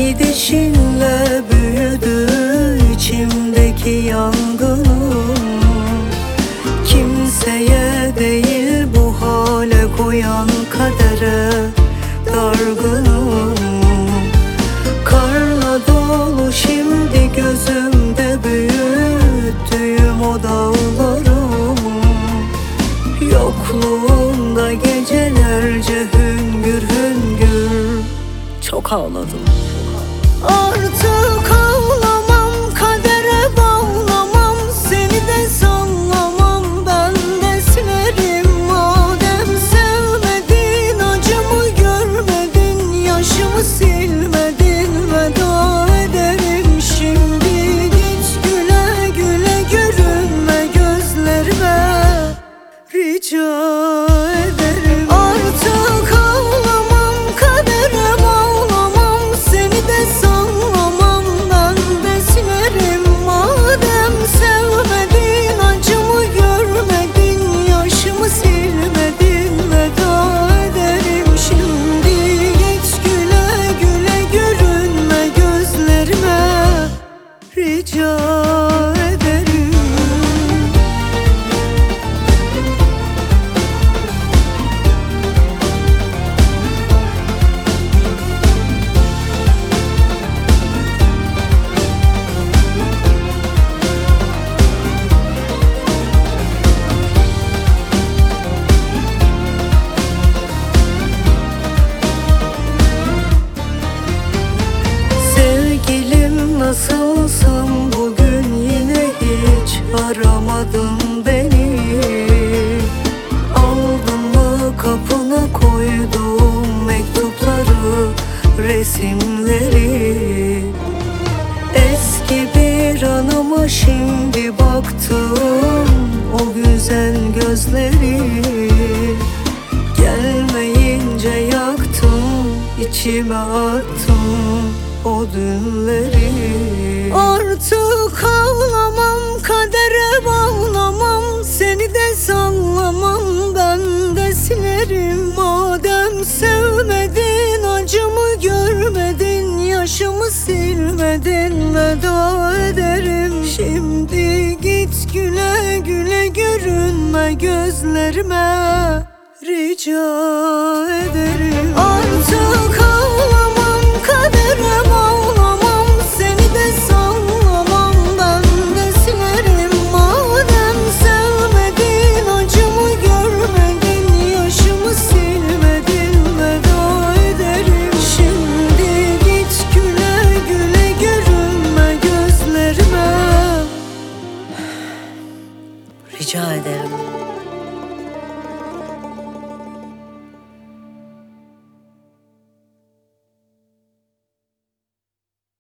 Gidişinle büyüdü içimdeki yangınım. Kimseye değil bu hale koyan kadere dargınım. Karla dolu şimdi gözümde büyüttüğüm o dağlarım. Yokluğunda gecelerce hüngür hüngür çok ağladım. Artık ağlamam, kadere bağlamam, seni de sallamam, ben de silerim. Madem sevmedin, acımı görmedin, yaşımı silmedin, veda ederim şimdi. Git güle güle, görünme gözlerime, rica ederim. Artık ağlamam, kadere bağlamam, seni de sallamam, ben de silerim. Madem sevmedin, acımı görmedin, yaşımı silmedin, veda ederim şimdi. Git güle güle, görünme gözlerime, rica ederim. Sevgilim nasılsın, bugün yine hiç aramadın beni. Aldın mı kapına koyduğum mektupları, resimleri? Eski bir anıma şimdi baktım, o güzel gözleri. Gelmeyince yaktım, içime attım o dünleri. Artık ağlamam, kadere bağlamam, seni de sallamam, ben de silerim. Madem sevmedin, acımı görmedin, yaşımı silmedin, veda ederim şimdi. Git güle güle, görünme gözlerime, rica ederim. Artık ağlamam, kadere bağlamam, seni de sallamam, ben de silerim. Madem sevmedin, acımı görmedin, yaşımı silmedin, veda ederim şimdi. Git güle güle, görünme gözlerime, Rica ederim.